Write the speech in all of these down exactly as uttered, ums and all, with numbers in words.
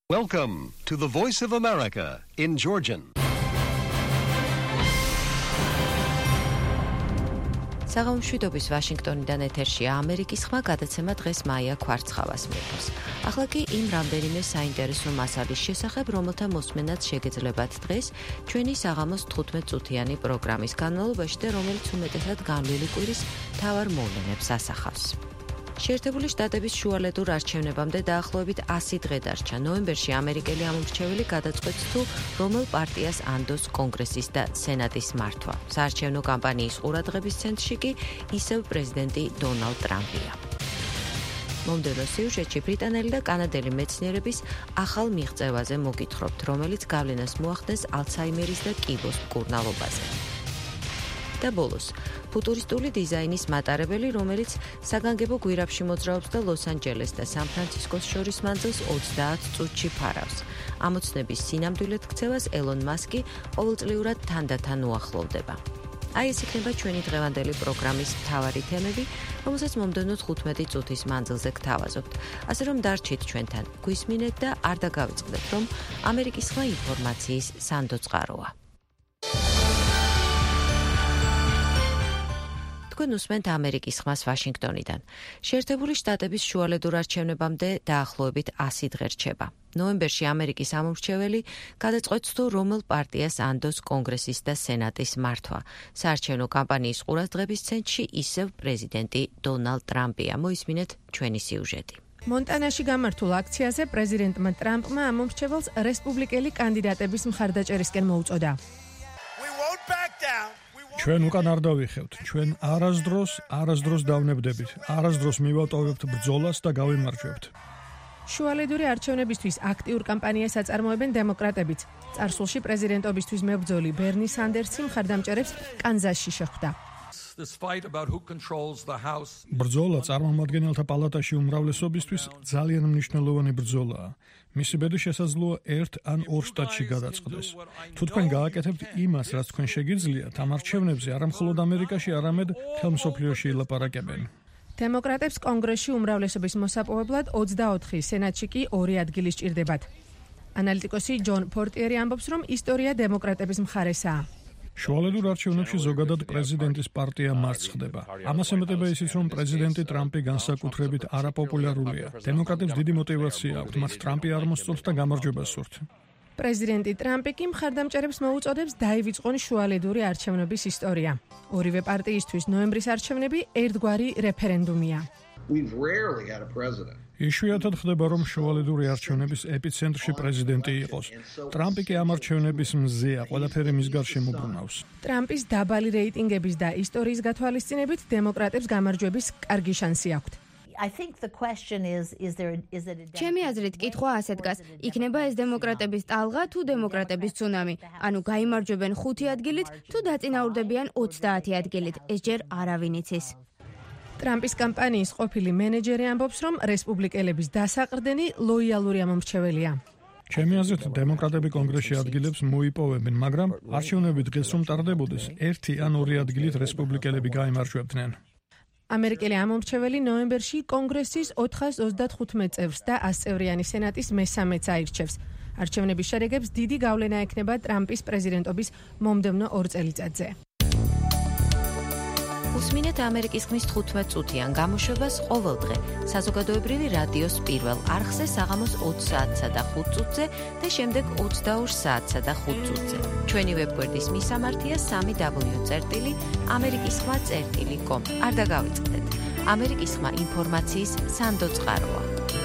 Welcome to the Voice of America in Georgian. საღამომშვიდობის ვაშინგტონიდან ეთერშია ამერიკის ხმა გადაცემა დღეს მაია ქვარცხავას მიიღოს. ახლა კი იმ რამდენიმე საინტერესო მასალის შესახებ, რომელთა მოსმენაც შეგეძლებათ დღეს ჩვენი საღამოს თხუთმეტ წუთიანი პროგრამის განმავლობაში და რომელიც უმეტესად განვლილი კვირის მთავარ მოვლენებს ასახავს. შეერთებული შტატების შუალედურ არჩევნებამდე დაახლოებით ასი დღე დარჩა. ნოემბერში ამერიკელი ამომრჩეველი გადაწყვეტს თუ რომელ პარტიას ანდოს კონგრესის და სენატის მართვა. საარჩევნო კამპანიის ყურადღების ცენტრში კი ისევ პრეზიდენტი დონალდ ტრამპია. მომდევნო სიუჟეტში ბრიტანელი და კანადელი მეცნიერების ახალ მიღწევაზე მოგითხრობთ, რომელიც გავლენას მოახდენს ალცჰაიმერის და კიბოს მკურნალობაზე. და ბოლოს, ფუტურისტული დიზაინის მატარებელი, რომელიც საგანგებო გვირაბში მოძრაობს და ლოს-ანჯელეს და სან-ფრანცისკოს შორის მანძილს ოცდაათ წუთში ფარავს. ამოცნების სინამდვილედ ქცევას ელონ მასკი ყოველწლიურად თანდათან უახლოვდება. აი ეს იქნება ჩვენი დღევანდელი პროგრამის მთავარი თემები, რომელსაც მომდევნო თხუთმეტი წუთის მანძილზე გთავაზობთ. ასე რომ დარჩით ჩვენთან, გვისმინეთ და არ დაგავიწყდეთ, რომ ამერიკის ხმა ინფორმაციის სანდო წყაროა. თქვენ უსმენთ ამერიკის ხმას ვაშინგტონიდან. შეერთებული შტატების შუალედურ არჩევნებამდე დაახლოებით ასი დღე რჩება. ნოემბერში ამერიკის ამომრჩეველი გადაწყვეტს თუ რომელ პარტიას ანდოს კონგრესის და სენატის მართვა. საარჩევნო კამპანიის ყურადღების ცენტრში ისევ პრეზიდენტი დონალდ ტრამპია. მოისმინეთ ჩვენი სიუჟეტი. მონტანაში გამართულ აქციაზე პრეზიდენტმა ტრამპმა ამომრჩეველს რესპუბლიკელი კანდიდატების მხარდაჭერისკენ მოუწოდა. ჩვენ უკან არ დავიხევთ, ჩვენ არასდროს, არასდროს დავნებდებით, არასდროს მივატოვებთ ბრძოლას და გავიმარჯვებთ. შუალედური არჩევნებისთვის აქტიურ კამპანიას აწარმოებენ დემოკრატებიც. წარსულში პრეზიდენტობისთვის მებრძოლი ბერნი სანდერსი მხარდამჭერებს კანზასში შეხვდა. ბრძოლა წარმომადგენელთა პალატაში უმრავლესობისთვის ძალიან მნიშვნელოვანი ბრძოლაა. მისი ბედი შესაძლოა ერთ ან ორ შტატში გადაწყდეს. თუ თქვენ გააკეთებთ იმას, რაც თქვენ შეგიძლიათ, ამ არჩევნებზე არა მხოლოდ ამერიკაში, არამედ მთელ მსოფლიოში ილაპარაკებენ. დემოკრატებს კონგრესში უმრავლესობის მოსაპოვებლად ოცდაოთხი, სენატში კი ორი ადგილი სჭირდებათ. ანალიტიკოსი ჯონ პორტიერი ამბობს, რომ ისტორია დემოკრატების მხარესაა. შუალედურ არჩევნებში ზოგადად პრეზიდენტის პარტია მარცხ ხდება. ამას ემატება ისიც, რომ პრეზიდენტი ტრამპი განსაკუთრებით არაპოპულარულია. დემოკრატებს დიდი мотиваცია აქვთ, მათ ტრამპი არ მოსწონთ და გამარჯვებას სურთ. პრეზიდენტი ტრამპი კი მხარდამჭერებს მოუწოდებს დაივიწყონ შუალედური არჩევნების ისტორია. ორივე პარტიისთვის ნოემბრის არჩევნები ერთგვარი რეფერენდუმია. იშვიათად ხდება, რომ შუალედური არჩევნების ეპიცენტრში პრეზიდენტი იყოს. ტრამპი კი ამ არჩევნების მზეა, ყველაფერი მის გარშემო მობრუნავს. ტრამპის დაბალი რეიტინგების და ისტორიის გათვალისწინებით დემოკრატებს გამარჯვების კარგი შანსი აქვთ. ჩემი აზრით კითხვა ასე დგას, იქნება ეს დემოკრატების ტალღა თუ დემოკრატების ცუნამი, ანუ გაიმარჯვებენ ხუთი ადგილით თუ დაწინაურდებიან ოცდაათი ადგილით, ეს ჯერ არავინ იცის. ტრამპის კამპანიის ყოფილი მენეჯერი ამბობს, რომ რესპუბლიკელების დასაყრდენი ლოიალური ამომრჩეველია. ჩემი აზრით, დემოკრატები კონგრესში ადგილებს მოიპოვებენ, მაგრამ არჩევნები დღეს რომ ტარდებოდეს, ერთი ან ორი ადგილით რესპუბლიკელები გაიმარჯვებდნენ. ამერიკელი ამომრჩეველი ნოემბერში კონგრესის ოთხას ოცდათხუთმეტ წევრს და ასწევრიანი სენატის მესამედს აირჩევს. არჩევნების შედეგებს დიდი გავლენა ექნება ტრამპის პრეზიდენტობის მომდევნო ორ წელიწადზე. უსმინეთ ამერიკის ხმის თხუთმეტ წუთიან გამოშვებას ყოველ დღე საზოგადოებრივი რადიოს პირველ არხზე საღამოს ოც საათსა და ხუთ წუთზე და შემდეგ ოცდაორ საათსა და ხუთ წუთზე. ჩვენი ვებგვერდის მისამართია სამი დაბლიუ წერტილი ამერიკის ხმა წერტილი კომ. არ დაგავიწყდეთ. ამერიკის ხმა ინფორმაციის სანდო წყაროა.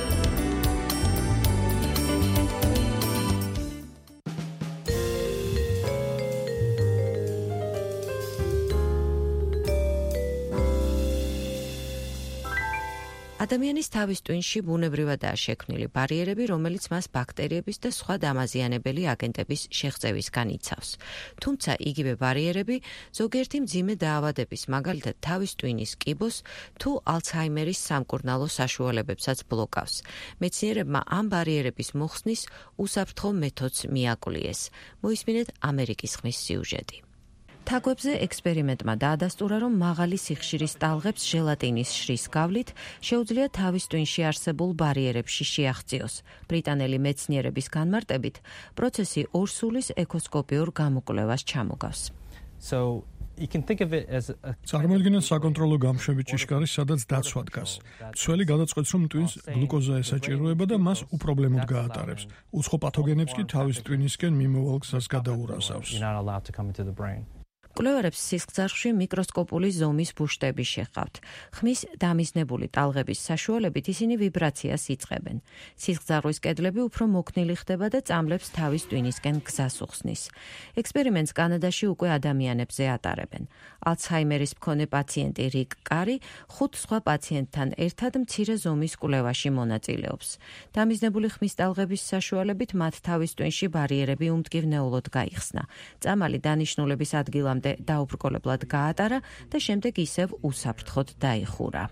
ადამიანის თავის ტვინში ბუნებრივადაა შექმნილი ბარიერები, რომელიც მას ბაქტერიების და სხვა დამაზიანებელი აგენტების შეღწევისგან იცავს. თუმცა იგივე ბარიერები ზოგიერთი მძიმე დაავადების, მაგალითად თავის ტვინის კიბოს თუ ალცჰაიმერის სამკურნალო საშუალებებსაც ბლოკავს. მეცნიერებმა ამ ბარიერების მოხსნის უსაფრთხო მეთოდს მიაკვლიეს. მოისმინეთ ამერიკის ხმის სიუჟეტი. თაგვებზე ექსპერიმენტმა დაადასტურა, რომ მაღალი სიხშირის ტალღებს ჟელატინის შრის გავლით შეუძლია თავის ტვინში არსებულ ბარიერებში შეაღწიოს. ბრიტანელი მეცნიერების განმარტებით, პროცესი ორსულის ეკოსკოპიურ გამოკვლევას ჩამოგავს. So you can think of it as a წარმოიდგინეთ საკონტროლო გამშვები ჭიშკარი, სადაც დაცვა დგას. მცველი გადაწყვეტს, რომ ტვინს გლუკოზა ესაჭიროება და მას უპრობლემოდ გაატარებს. უცხო პათოგენებს კი თავის ტვინისკენ მიმოვალ გზას გადაურასავს. you're not allowed to come into the brain. კვლევარებს სისხლძარღვში მიკროსკოპული ზომის ბუშტები შეჰყავთ. ხმის დამიზნებული ტალღების საშუალებით ისინი ვიბრაციას იწყებენ. სისხლძარღვის კედლები უფრო მოქნილი ხდება და წამლებს თავის ტვინისკენ გზას უხსნის. ექსპერიმენტს კანადაში უკვე ადამიანებზე ატარებენ. ალცჰაიმერის მქონე პაციენტი რიკ კარი ხუთ სხვა პაციენტთან ერთად მცირე ზომის კვლევაში მონაწილეობს. დამიზნებული ხმის ტალღების საშუალებით მათ თავის ტვინში ბარიერები უმტკივნეულოდ გაიხსნა. წამალი დანიშნულების ადგილამდე დაუბრკოლებლად გაატარა და შემდეგ ისევ უსაფრთხოდ დაიხურა.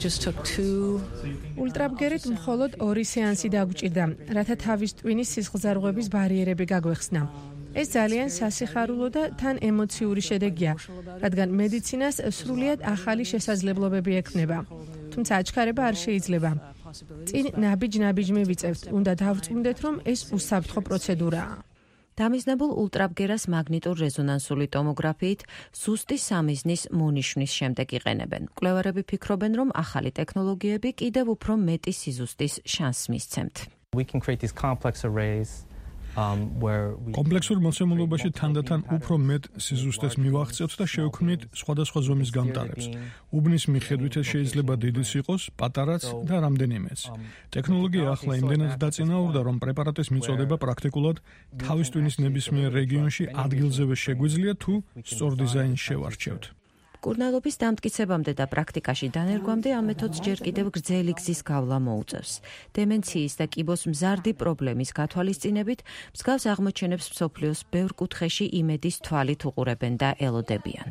ულტრაბგერით მხოლოდ ორი სეანსი დაგჭირდა, რათა თავის ტვინის სისხლძარღვების ბარიერები გაგვეხსნა. ეს ძალიან სასიხარულო და თან ემოციური შედეგია, რადგან მედიცინას სრულიად ახალი შესაძლებლობები ექმნება. თუმცა აჩქარება არ შეიძლება. წინ ნაბიჯ-ნაბიჯ მივიწევთ, უნდა დავწმუნდეთ, რომ ეს უსაფრთხო პროცედურაა. დამიზნებულ ულტრაბგერას მაგნიტურ რეზონანსული ტომოგრაფიით სუსტი სამიზნის მონიშნის შემდეგ იყენებენ. კვლევარები ფიქრობენ, რომ ახალი ტექნოლოგიები კიდევ უფრო მეტი სიზუსტის შანსს მისცემთ. We can create these complex arrays um where we კომპლექსურ მოცემულობაში თანდათან უფრო მეტ სიზუსტეს მივახცევთ და შევქმნით სხვადასხვა ზომის გამტარებს. უბნის მიხედვით ეს შეიძლება დიდიც იყოს, პატარაც და რამდენიმეც. ტექნოლოგია ახლა იმდენად დაწინაურდა, რომ პრეპარატის მიწოდება პრაქტიკულად თავის ტვინის ნებისმიერ რეგიონში ადგილზევე შეგვიძლია თუ სწორ დიზაინს შევარჩევთ. კურნალობის დამტკიცებამდე და პრაქტიკაში დანერგვამდე ამ მეთოდს ჯერ კიდევ გრძელი გზის გავლა მოუწევს. დემენციის და კიბოს მზარდი პრობლემის გათვალისწინებით მსგავს აღმოჩენებს მსოფლიოს ბევრ კუთხეში იმედის თვალით უყურებენ და ელოდებიან.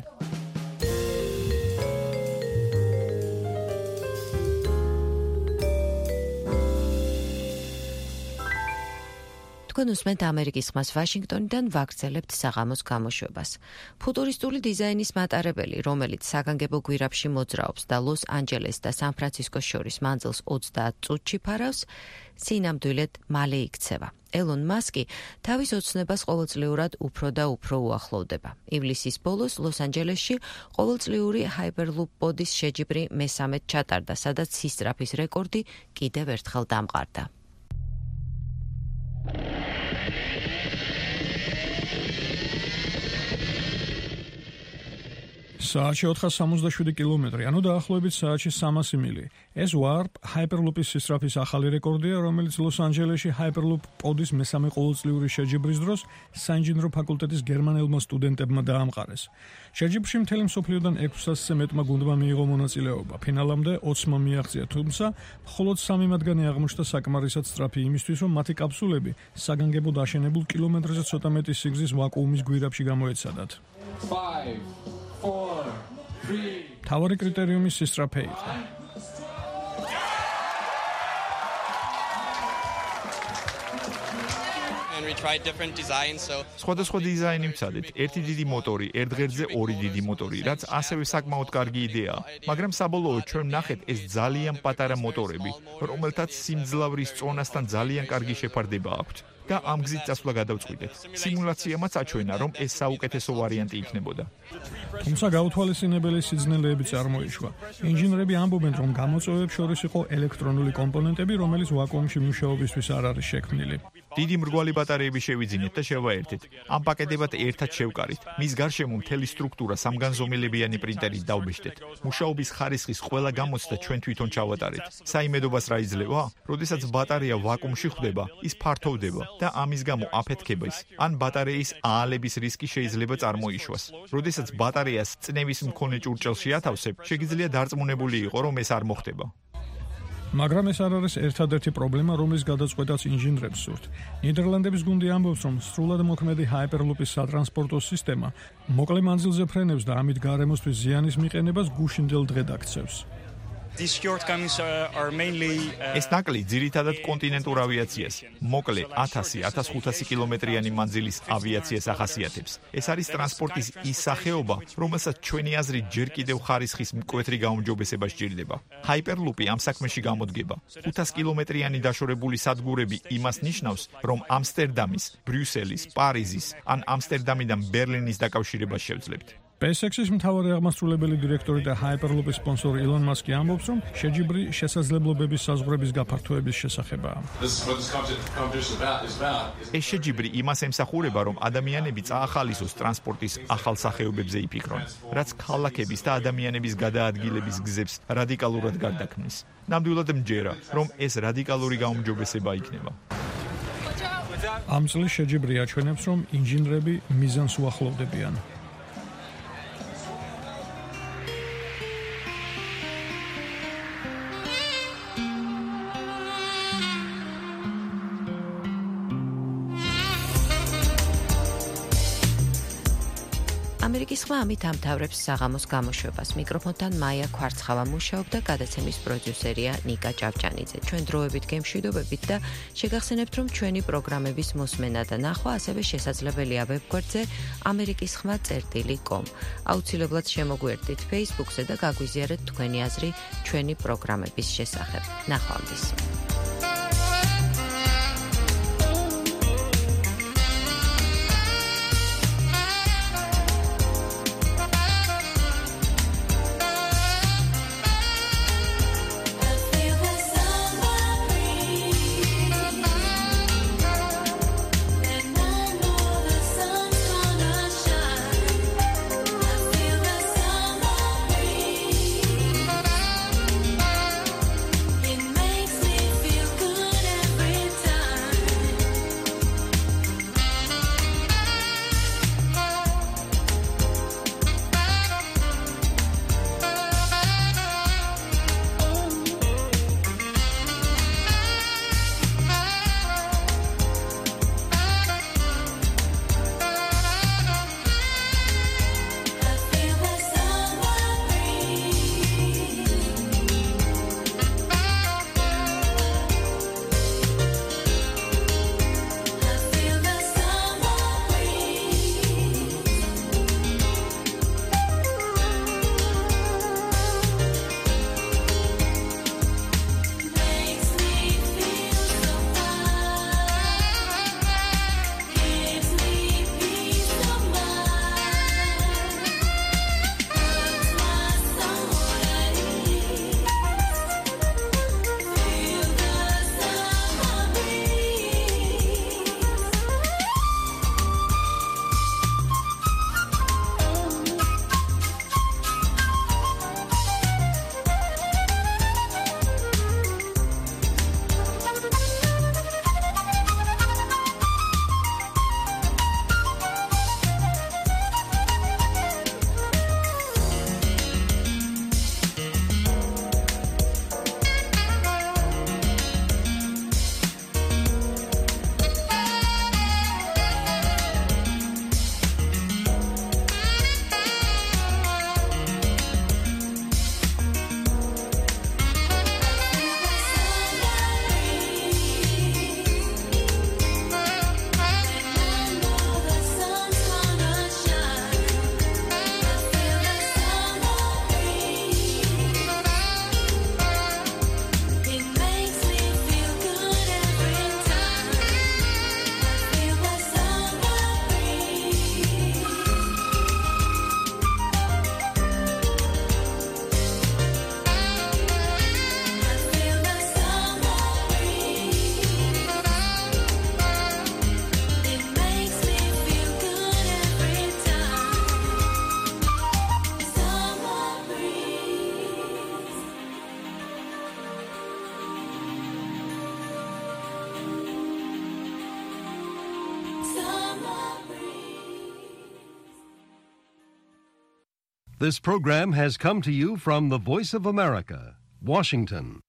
თქვენ უსმენთ ამერიკის ხმას ვაშინგტონიდან, ვაგრძელებთ საღამოს გამოშვებას. ფუტურისტული დიზაინის მატარებელი, რომელიც საგანგებო გვირაბში მოძრაობს და ლოს-ანჯელეს და სან-ფრანცისკოს შორის მანძილს ოცდაათ წუთში ფარავს, სინამდვილედ მალე იქცევა. ელონ მასკი თავის ოცნებას ყოველწლიურად უფრო და უფრო უახლოვდება. ივლისის ბოლოს ლოს-ანჯელესში ყოველწლიური ჰაიპერლუპ პოდის შეჯიბრი მესამედ ჩატარდა, სადაც სისწრაფის რეკორდი კიდევ ერთხელ დამყარდა. საათში ოთხას სამოცდაშვიდი კილომეტრი, ანუ დაახლოებით საათში სამასი მილი. ეს ვარპ ჰაიპერლუპის სისწრაფის ახალი რეკორდია, რომელიც ლოს-ანჯელესში ჰაიპერლუპ პოდის მესამე ყოველწლიური შეჯიბრის დროს საინჟინრო ფაკულტეტის გერმანელმა სტუდენტებმა დაამყარეს. შეჯიბრში მთელი მსოფლიოდან ექვსასზე მეტმა გუნდმა მიიღო მონაწილეობა. ფინალამდე ოცმა მიაღწია, თუმცა მხოლოდ სამი მათგანი აღმოჩნდა საკმარისად სწრაფი იმისთვის, რომ მათი კაფსულები საგანგებოდ აშენებულ კილომეტრზე ცოტა მეტი სიგრძის ვაკუუმის გვირაბში გამოეცადათ. თავარი კრიტერიუმი სისწრაფე იყო. სხვადასხვა დიზაინი ვცადეთ. ერთი დიდი მოტორი, ერთ ღერძზე ორი დიდი მოტორი, რაც ასევე საკმაოდ კარგი იდეაა. მაგრამ საბოლოოდ ჩვენ ვნახეთ ეს ძალიან პატარა მოტორები, რომელთაც სიმძლავრის წონასთან ძალიან კარგი შეფარდება აქვთ. და ამ გზით წასვლა გადავწყვიტეთ. სიმულაციამაც აჩვენა, რომ ეს საუკეთესო ვარიანტი იქნებოდა. თუმცა გაუთვალისწინებელი სიძნელეები წარმოიშვა. ინჟინრები ამბობენ, რომ გამოწვევებს შორის იყო ელექტრონული კომპონენტები, რომელიც ვაკუუმში მუშაობისთვის არ არის შექმნილი. დიდი მრგვალი ბატარეები შევიძინეთ და შევაერთეთ. ამ პაკეტებად ერთად შევკარით. მის გარშემო მთელი სტრუქტურა სამგანზომილებიანი პრინტერით დავბეჭდეთ. მუშაობის ხარისხის ყველა გამოცდა ჩვენ თვითონ ჩავატარეთ. საიმედობას რა იძლევა? როდესაც ბატარეა ვაკუუმში ხვდება, ის ფართოვდება და ამის გამო აფეთქების ან ბატარეის აალების რისკი შეიძლება წარმოიშვას. როდესაც ბატარეას წნევის მქონე ჭურჭელში ათავსებ, შეგიძლია დარწმუნებული იყო, რომ ეს არ მოხდება. მაგრამ ეს არ არის ერთადერთი პრობლემა, რომლის გადაწყვეტაც ინჟინრებს სურთ. ნიდერლანდების გუნდი ამბობს, რომ სრულად მოქმედი ჰაიპერლუპის სატრანსპორტო სისტემა მოკლე მანძილზე ფრენებს და ამით გარემოსთვის ზიანის მიყენებას გუშინდელ დღედ აქცევს. These shortcomings are, are mainly uh, ეს ნაკლი ძირითადად კონტინენტურ ავიაციას, მოკლე ათასი - ათას ხუთასი კილომეტრიანი მანძილის ავიაციას ახასიათებს. ეს არის ტრანსპორტის ის სახეობა, რომელსაც ჩვენი აზრით ჯერ კიდევ ხარისხის მკვეთრი გაუმჯობესება სჭირდება. ჰაიპერლუპი ამ საქმეში გამოდგება. ხუთას კილომეტრიანი დაშორებული სადგურები იმას ნიშნავს, რომ ამსტერდამის, ბრიუსელის, პარიზის ან ამსტერდამიდან ბერლინის დაკავშირებას შევძლებთ. SpaceX-ის მთავარი აღმასრულებელი დირექტორი და Hyperloop-ის სპონსორი ილონ მასკი ამბობს, რომ შეჯიბრი შესაძლებლობების საზღვრების გაფართოების შესახებაა. ეს შეჯიბრი იმას ემსახურება, რომ ადამიანები წაახალისოს ტრანსპორტის ახალ სახეობებზე იფიქრონ, რაც ქალაქების და ადამიანების გადაადგილების გზებს რადიკალურად გარდაქმნის. ნამდვილად მჯერა, რომ ეს რადიკალური გაუმჯობესება იქნება. ამ წლის შეჯიბრი აჩვენებს, რომ ინჟინრები მიზანს უახლოვდებიან. ამერიკის ხმა ამით ამთავრებს საღამოს გამოშვებას. მიკროფონთან მაია ქვარცხავა მუშაობდა, გადაცემის პროდიუსერია ნიკა ჭავჭანიძე. ჩვენ დროებით გემშვიდობებით და შეგახსენებთ, რომ ჩვენი პროგრამების მოსმენა და ნახვა ასევე შესაძლებელია ვებგვერდზე ამერიკის ხმა წერტილი კომ. აუცილებლად შემოგვიერთდით Facebook-ზე და გაგვიზიარეთ თქვენი აზრი ჩვენი პროგრამების შესახებ. ნახვამდის. This program has come to you from the Voice of America, Washington.